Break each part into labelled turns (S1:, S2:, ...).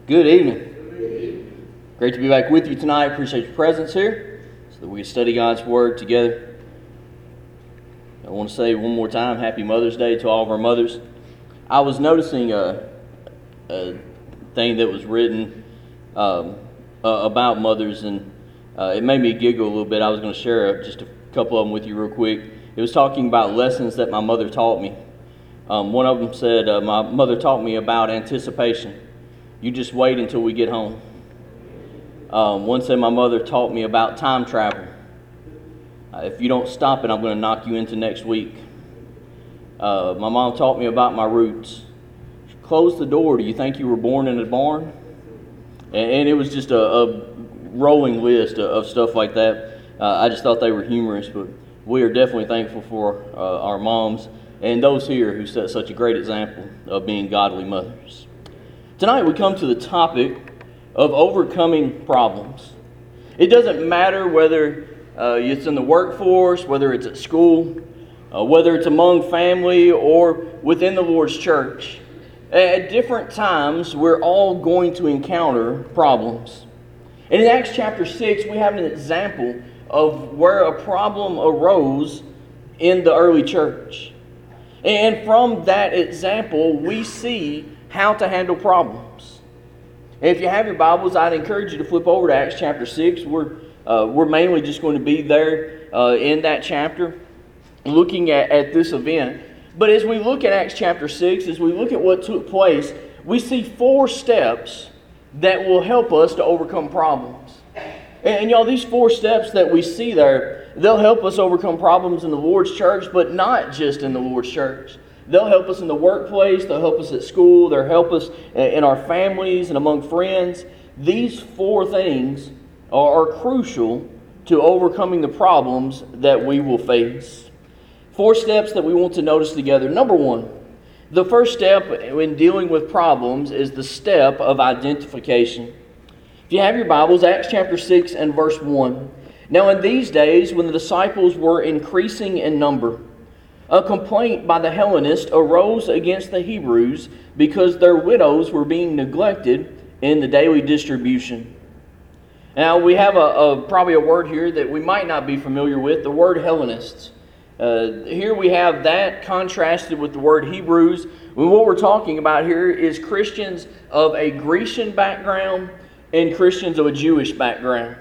S1: Good evening. Great to be back with you tonight. Appreciate your presence here so that we can study God's Word together. I want to say one more time, Happy Mother's Day to all of our mothers. I was noticing a thing that was written about mothers, and it made me giggle a little bit. I was going to share just a couple of them with you real quick. It was talking about lessons that my mother taught me. One of them said, my mother taught me about anticipation. You just wait until we get home. One said my mother taught me about time travel. If you don't stop it, I'm going to knock you into next week. My mom taught me about my roots. Close the door. Do you think you were born in a barn? And it was just a rolling list of stuff like that. I just thought they were humorous, but we are definitely thankful for our moms and those here who set such a great example of being godly mothers. Tonight we come to the topic of overcoming problems. It doesn't matter whether it's in the workforce, whether it's at school, whether it's among family or within the Lord's church. At different times, we're all going to encounter problems. And in Acts chapter 6, we have an example of where a problem arose in the early church. And from that example, we see how to handle problems. And if you have your Bibles, I'd encourage you to flip over to Acts chapter 6. We're mainly just going to be there in that chapter, looking at this event. But as we look at Acts chapter 6, as we look at what took place, we see 4 steps that will help us to overcome problems. And y'all, these 4 steps that we see there, they'll help us overcome problems in the Lord's church, but not just in the Lord's church. They'll help us in the workplace, they'll help us at school, they'll help us in our families and among friends. These 4 things are crucial to overcoming the problems that we will face. 4 steps that we want to notice together. Number 1, the first step in dealing with problems is the step of identification. If you have your Bibles, Acts chapter 6 and verse 1. Now in these days, when the disciples were increasing in number, a complaint by the Hellenists arose against the Hebrews because their widows were being neglected in the daily distribution. Now we have probably a word here that we might not be familiar with, the word Hellenists. Here we have that contrasted with the word Hebrews. What we're talking about here is Christians of a Grecian background and Christians of a Jewish background.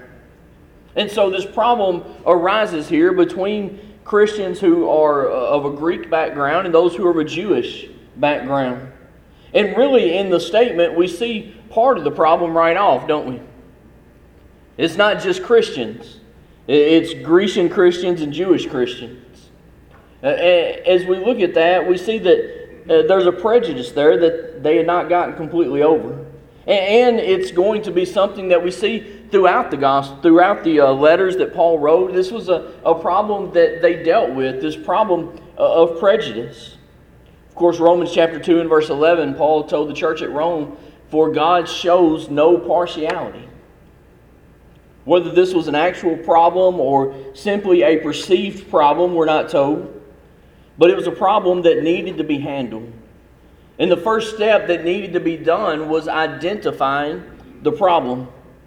S1: And so this problem arises here between Christians who are of a Greek background and those who are of a Jewish background. And really in the statement we see part of the problem right off, don't we? It's not just Christians. It's Grecian Christians and Jewish Christians. As we look at that, we see that there's a prejudice there that they had not gotten completely over. And it's going to be something that we see throughout the gospel, throughout the letters that Paul wrote. This was a problem that they dealt with, this problem of prejudice. Of course, Romans chapter 2 and verse 11, Paul told the church at Rome, "For God shows no partiality." Whether this was an actual problem or simply a perceived problem, we're not told. But it was a problem that needed to be handled. And the first step that needed to be done was identifying the problem.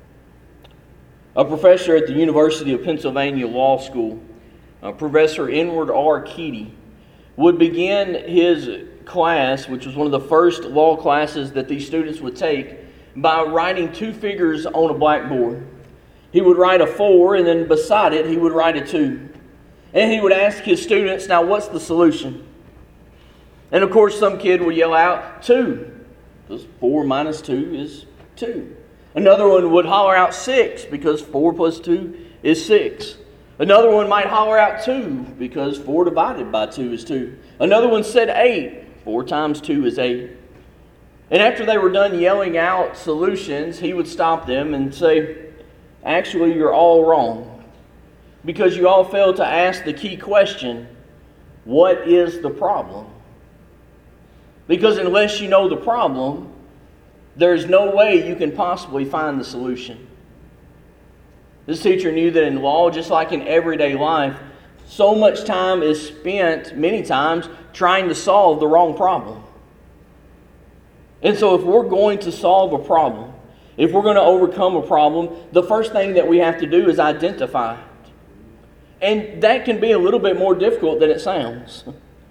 S1: A professor at the University of Pennsylvania Law School, Professor Edward R. Keaty, would begin his class, which was one of the first law classes that these students would take, by writing 2 figures on a blackboard. He would write a 4, and then beside it he would write a 2. And he would ask his students, now what's the solution? And of course some kid would yell out, 2. Because 4 minus 2 is 2. Another one would holler out 6 because 4 plus 2 is 6. Another one might holler out 2 because 4 divided by 2 is 2. Another one said 8. 4 times 2 is 8. And after they were done yelling out solutions, he would stop them and say, actually, you're all wrong. Because you all failed to ask the key question, what is the problem? Because unless you know the problem, there's no way you can possibly find the solution. This teacher knew that in law, just like in everyday life, so much time is spent, many times, trying to solve the wrong problem. And so if we're going to solve a problem, if we're going to overcome a problem, the first thing that we have to do is identify it. And that can be a little bit more difficult than it sounds.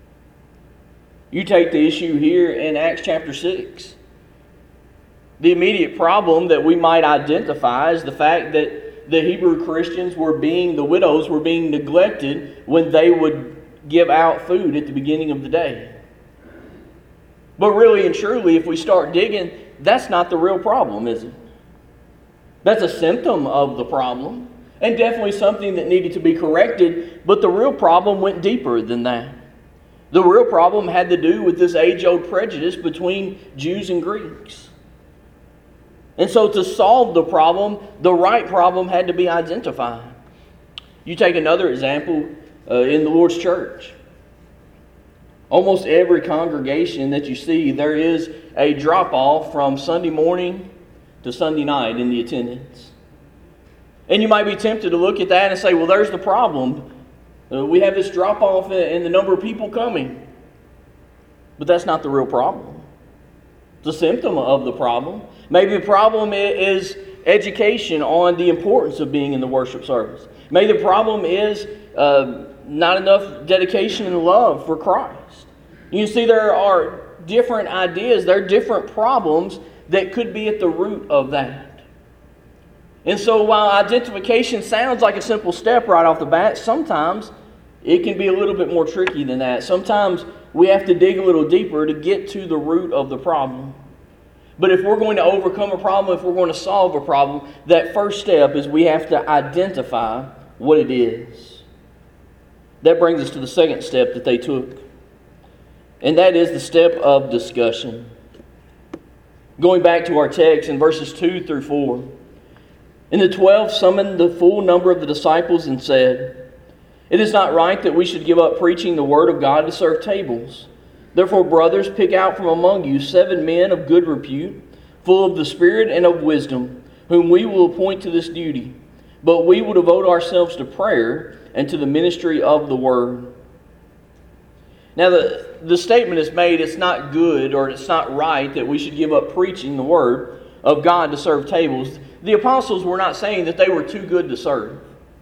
S1: You take the issue here in Acts chapter 6. The immediate problem that we might identify is the fact that the Hebrew Christians the widows were being neglected when they would give out food at the beginning of the day. But really and truly, if we start digging, that's not the real problem, is it? That's a symptom of the problem, and definitely something that needed to be corrected, but the real problem went deeper than that. The real problem had to do with this age-old prejudice between Jews and Greeks. And so to solve the problem, the right problem had to be identified. You take another example in the Lord's church. Almost every congregation that you see, there is a drop-off from Sunday morning to Sunday night in the attendance. And you might be tempted to look at that and say, well, there's the problem. We have this drop-off in the number of people coming. But that's not the real problem. It's a symptom of the problem. Maybe the problem is education on the importance of being in the worship service. Maybe the problem is not enough dedication and love for Christ. You see, there are different ideas, there are different problems that could be at the root of that. And so while identification sounds like a simple step right off the bat, sometimes it can be a little bit more tricky than that. Sometimes we have to dig a little deeper to get to the root of the problem. But if we're going to overcome a problem, if we're going to solve a problem, that first step is we have to identify what it is. That brings us to the second step that they took. And that is the step of discussion. Going back to our text in verses 2 through 4. And the 12 summoned the full number of the disciples and said, "It is not right that we should give up preaching the word of God to serve tables. Therefore, brothers, pick out from among you 7 men of good repute, full of the Spirit and of wisdom, whom we will appoint to this duty. But we will devote ourselves to prayer and to the ministry of the word." Now, the statement is made, it's not good or it's not right that we should give up preaching the word of God to serve tables. The apostles were not saying that they were too good to serve.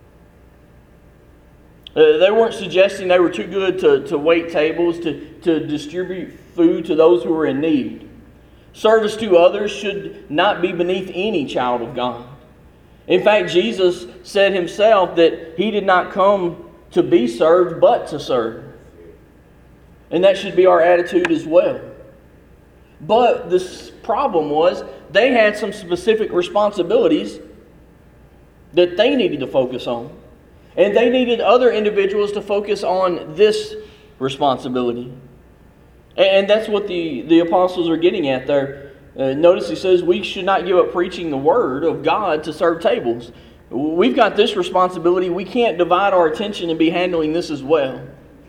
S1: They weren't suggesting they were too good to wait tables, to distribute food to those who were in need. Service to others should not be beneath any child of God. In fact, Jesus said himself that he did not come to be served, but to serve. And that should be our attitude as well. But this problem was they had some specific responsibilities that they needed to focus on. And they needed other individuals to focus on this responsibility. And that's what the apostles are getting at there. Notice he says we should not give up preaching the word of God to serve tables. We've got this responsibility. We can't divide our attention and be handling this as well.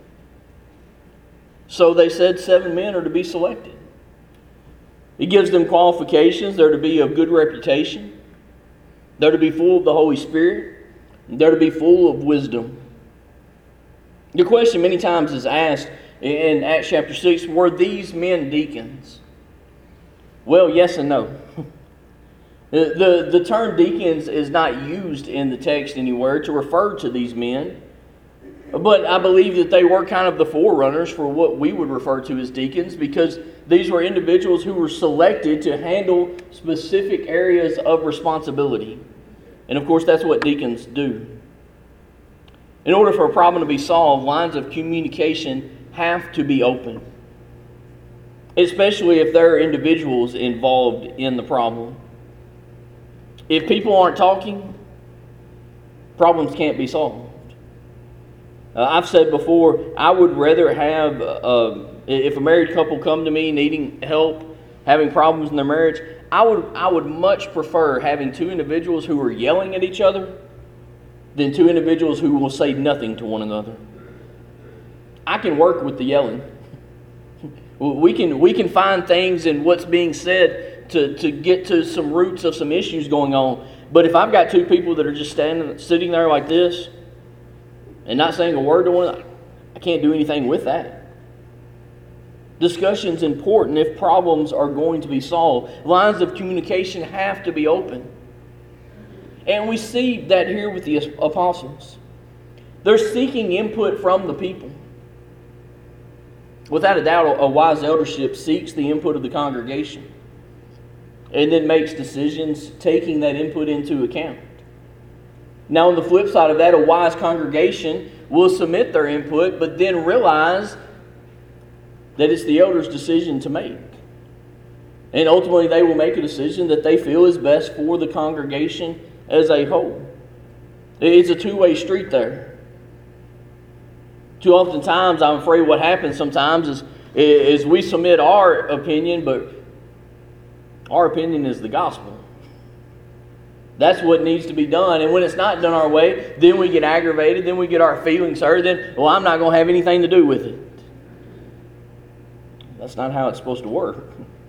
S1: So they said 7 men are to be selected. It gives them qualifications. They're to be of good reputation. They're to be full of the Holy Spirit. They're to be full of wisdom. The question many times is asked in Acts chapter 6, were these men deacons? Well, yes and no. The term deacons is not used in the text anywhere to refer to these men. But I believe that they were kind of the forerunners for what we would refer to as deacons, because these were individuals who were selected to handle specific areas of responsibility. And of course, that's what deacons do. In order for a problem to be solved, lines of communication have to be open, especially if there are individuals involved in the problem. If people aren't talking, problems can't be solved. I've said before, I would rather have, if a married couple come to me needing help, having problems in their marriage, I would much prefer having 2 individuals who are yelling at each other than 2 individuals who will say nothing to one another. I can work with the yelling. We can find things in what's being said to get to some roots of some issues going on. But if I've got 2 people that are just sitting there like this and not saying a word to one another, I can't do anything with that. Discussion's important if problems are going to be solved. Lines of communication have to be open. And we see that here with the apostles. They're seeking input from the people. Without a doubt, a wise eldership seeks the input of the congregation and then makes decisions taking that input into account. Now, on the flip side of that, a wise congregation will submit their input, but then realize that it's the elder's decision to make. And ultimately, they will make a decision that they feel is best for the congregation as a whole. It's a two-way street there. Too often times, I'm afraid what happens sometimes is we submit our opinion, but our opinion is the gospel. That's what needs to be done. And when it's not done our way, then we get aggravated, then we get our feelings hurt, then, well, I'm not going to have anything to do with it. That's not how it's supposed to work.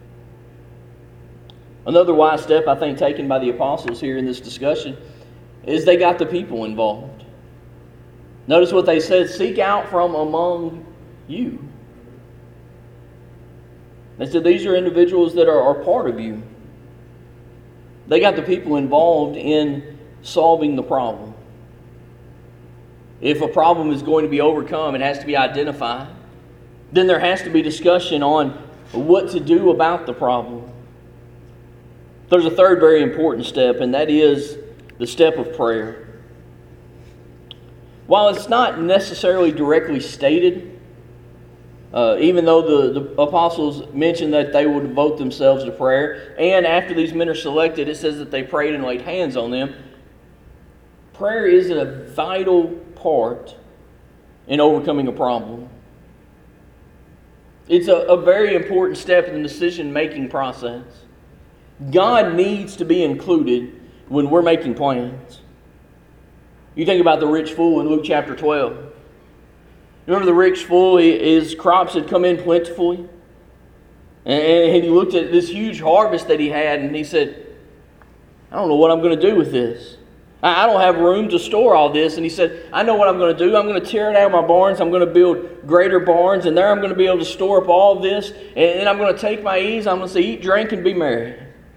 S1: Another wise step, I think, taken by the apostles here in this discussion is they got the people involved. Notice what they said, seek out from among you. They said these are individuals that are part of you. They got the people involved in solving the problem. If a problem is going to be overcome, it has to be identified. Then there has to be discussion on what to do about the problem. There's a third very important step, and that is the step of prayer. While it's not necessarily directly stated, even though the apostles mentioned that they would devote themselves to prayer, and after these men are selected, it says that they prayed and laid hands on them, prayer is a vital part in overcoming a problem. It's a very important step in the decision-making process. God needs to be included when we're making plans. You think about the rich fool in Luke chapter 12. Remember the rich fool, his crops had come in plentifully. And he looked at this huge harvest that he had and he said, I don't know what I'm going to do with this. I don't have room to store all this. And he said, I know what I'm going to do. I'm going to tear it out of my barns. I'm going to build greater barns. And there I'm going to be able to store up all of this. And then I'm going to take my ease. I'm going to say, eat, drink, and be merry.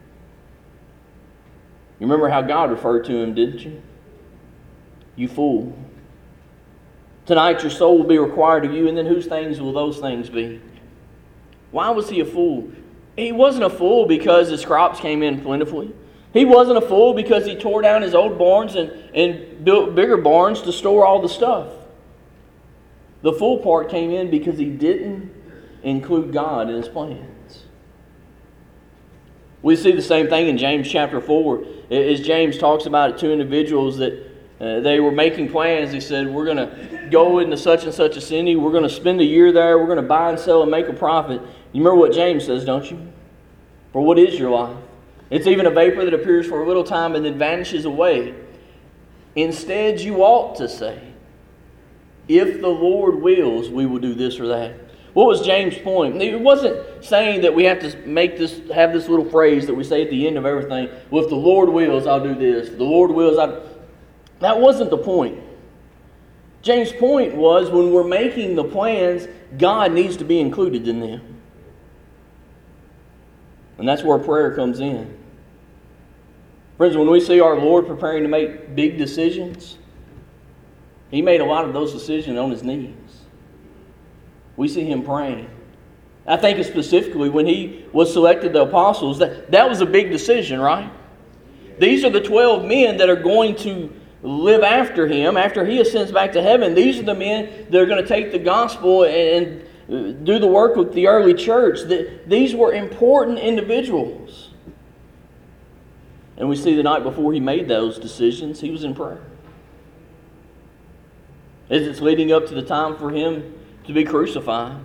S1: You remember how God referred to him, didn't you? You fool. Tonight your soul will be required of you, and then whose things will those things be? Why was he a fool? He wasn't a fool because his crops came in plentifully. He wasn't a fool because he tore down his old barns and built bigger barns to store all the stuff. The fool part came in because he didn't include God in his plans. We see the same thing in James chapter 4. As James talks about two individuals that they were making plans. He said, we're going to go into such and such a city. We're going to spend a year there. We're going to buy and sell and make a profit. You remember what James says, don't you? For what is your life? It's even a vapor that appears for a little time and then vanishes away. Instead, you ought to say, if the Lord wills, we will do this or that. What was James' point? It wasn't saying that we have to have this little phrase that we say at the end of everything. Well, if the Lord wills, I'll do this. If the Lord wills, That wasn't the point. James' point was when we're making the plans, God needs to be included in them. And that's where prayer comes in. Friends, when we see our Lord preparing to make big decisions, He made a lot of those decisions on His knees. We see Him praying. I think specifically when He was selected the apostles, that was a big decision, right? These are the 12 men that are going to live after Him, after He ascends back to heaven. These are the men that are going to take the gospel and do the work with the early church. These were important individuals. And we see the night before He made those decisions, He was in prayer. As it's leading up to the time for Him to be crucified.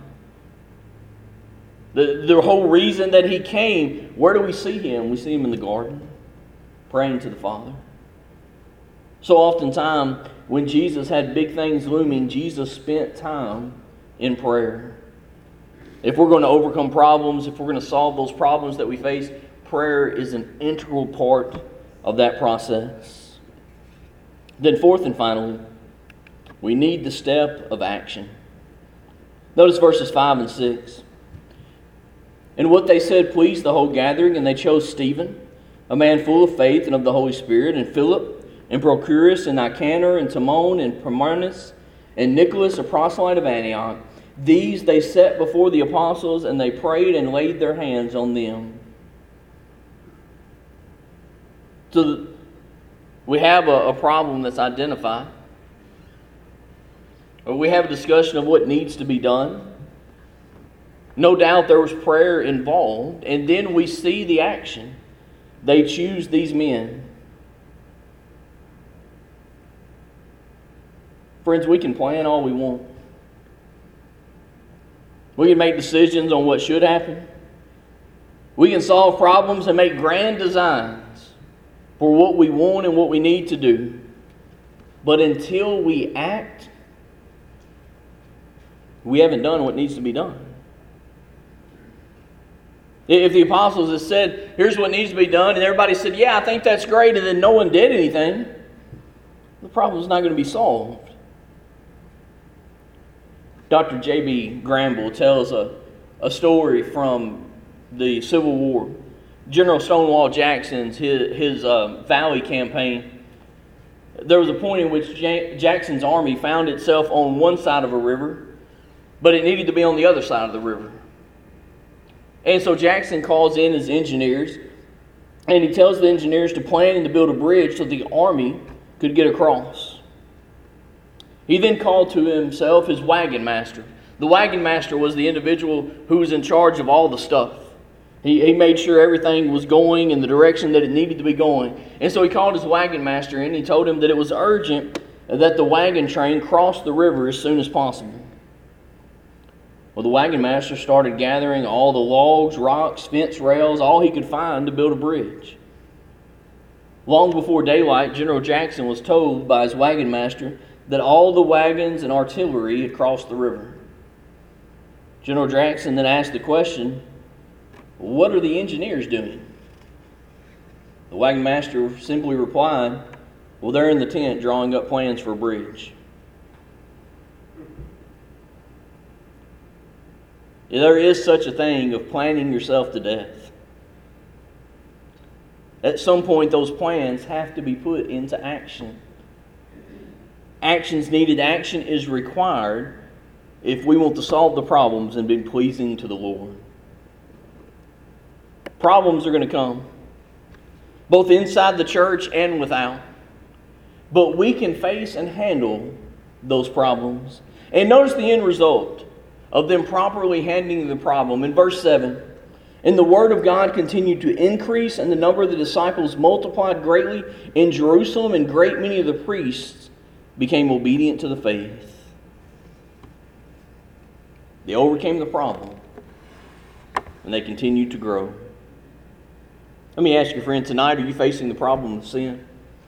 S1: The whole reason that He came, where do we see Him? We see Him in the garden, praying to the Father. So oftentimes, when Jesus had big things looming, Jesus spent time in prayer. If we're going to overcome problems, if we're going to solve those problems that we face, prayer is an integral part of that process. Then fourth and finally, we need the step of action. Notice verses 5 and 6. And what they said pleased the whole gathering, and they chose Stephen, a man full of faith and of the Holy Spirit, and Philip, and Prochorus, and Nicanor, and Timon, and Parmenas, and Nicholas, a proselyte of Antioch. These they set before the apostles, and they prayed and laid their hands on them. So we have a problem that's identified. We have a discussion of what needs to be done. No doubt there was prayer involved, and then we see the action. They choose these men. Friends, we can plan all we want. We can make decisions on what should happen. We can solve problems and make grand designs for what we want and what we need to do. But until we act, we haven't done what needs to be done. If the apostles had said, here's what needs to be done, and everybody said, yeah, I think that's great, and then no one did anything, the problem's not going to be solved. Dr. J.B. Gramble tells a story from the Civil War. General Stonewall Jackson's his Valley campaign. There was a point in which Jackson's army found itself on one side of a river, but it needed to be on the other side of the river. And so Jackson calls in his engineers, and he tells the engineers to plan and to build a bridge so the army could get across. He then called to himself his wagon master. The wagon master was the individual who was in charge of all the stuff. He made sure everything was going in the direction that it needed to be going. And so he called his wagon master in and he told him that it was urgent that the wagon train cross the river as soon as possible. Well, the wagon master started gathering all the logs, rocks, fence rails, all he could find to build a bridge. Long before daylight, General Jackson was told by his wagon master that all the wagons and artillery had crossed the river. General Jackson then asked the question, what are the engineers doing? The wagon master simply replied, well, they're in the tent drawing up plans for a bridge. There is such a thing of planning yourself to death. At some point, those plans have to be put into action. Action's needed. Action is required if we want to solve the problems and be pleasing to the Lord. Problems are going to come, both inside the church and without. But we can face and handle those problems. And notice the end result of them properly handling the problem. In verse 7, and the word of God continued to increase, and the number of the disciples multiplied greatly in Jerusalem, and great many of the priests became obedient to the faith. They overcame the problem, and they continued to grow. Let me ask you, friend, tonight, are you facing the problem of sin?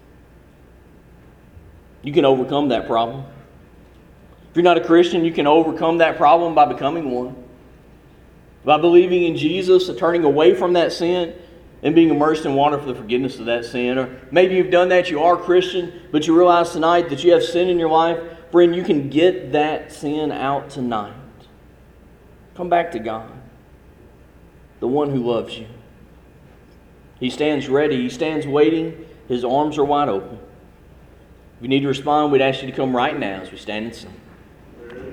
S1: You can overcome that problem. If you're not a Christian, you can overcome that problem by becoming one. By believing in Jesus, turning away from that sin, and being immersed in water for the forgiveness of that sin. Or maybe you've done that, you are a Christian, but you realize tonight that you have sin in your life. Friend, you can get that sin out tonight. Come back to God, the one who loves you. He stands ready. He stands waiting. His arms are wide open. If you need to respond, we'd ask you to come right now as we stand and sing.